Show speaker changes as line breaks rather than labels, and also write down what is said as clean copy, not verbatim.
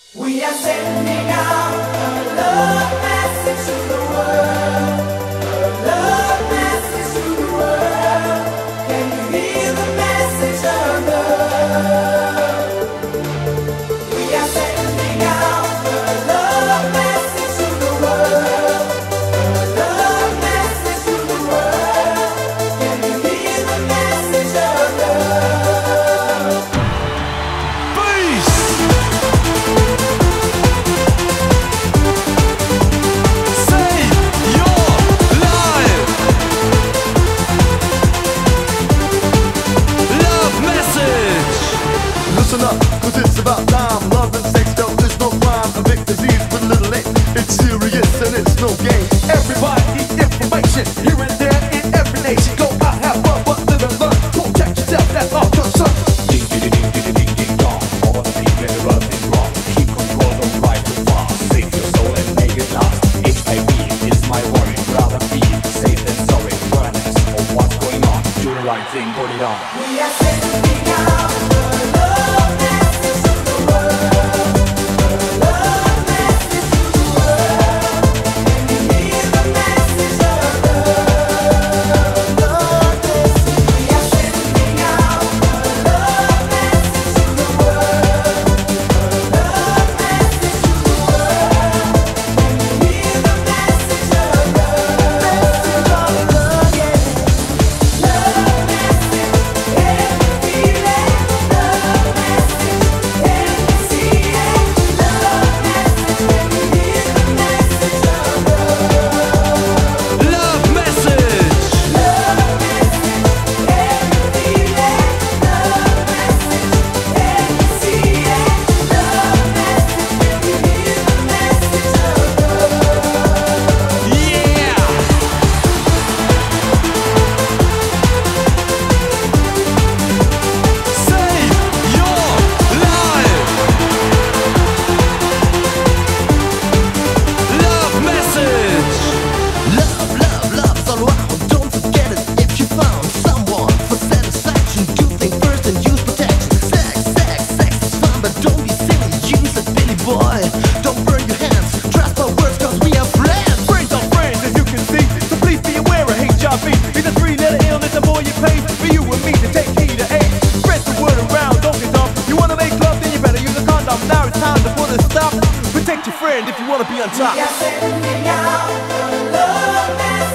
We are sending out a love message to the world. A love message to the world. Can you hear the message of love? We are sending out a love message to the world. A love message to the world. Can you hear the message of love?
Peace!
Listen up, cause it's about time. Love and sex, though there's no crime. A big disease with little a. It's serious and it's no game. Everybody needs information here and there in every nation. Go out, have fun, but live and learn. Protect yourself, that's our concern.
Ding ding ding ding ding ding dong. All the people in the world is wrong. Keep control, don't drive too fast. Save your soul and make it last. HIV is my worry. Rather be safe than sorry. Awareness of what's going on. Do the right thing, put it on.
We are sending out a love message to the world. A love message to the world. Can you hear the message of love? Love message. We are sending out a love message to the world. A love message to the world. Can you hear the message of love? Message of love, yeah. Love message. Can you feel it? Love message. Can you see it? Love message. Can you hear the message of love?
Love message!
Love message. Can you feel it? Love message. Can you see it? Love message. Can you hear the message of love?
Yeah! Save your life! Love message!
Love, love, love's all around. Don't forget it if you found someone for satisfaction. Do think first and use protection. Sex, sex, sex is fun, but don't be silly. Use it, Billy boy. Don't burn your hands. Trust my words, cause we are friends. Friends are friends, as you can see. So please be aware of HIV. It's a three-letter illness, the more you pay. For you and me to take heed of AIDS. Spread the word around, don't get dumb. You wanna make love, then you better use a condom. Now it's time to put a stop. Protect your friend if you wanna be on top.
We are sending out a love message.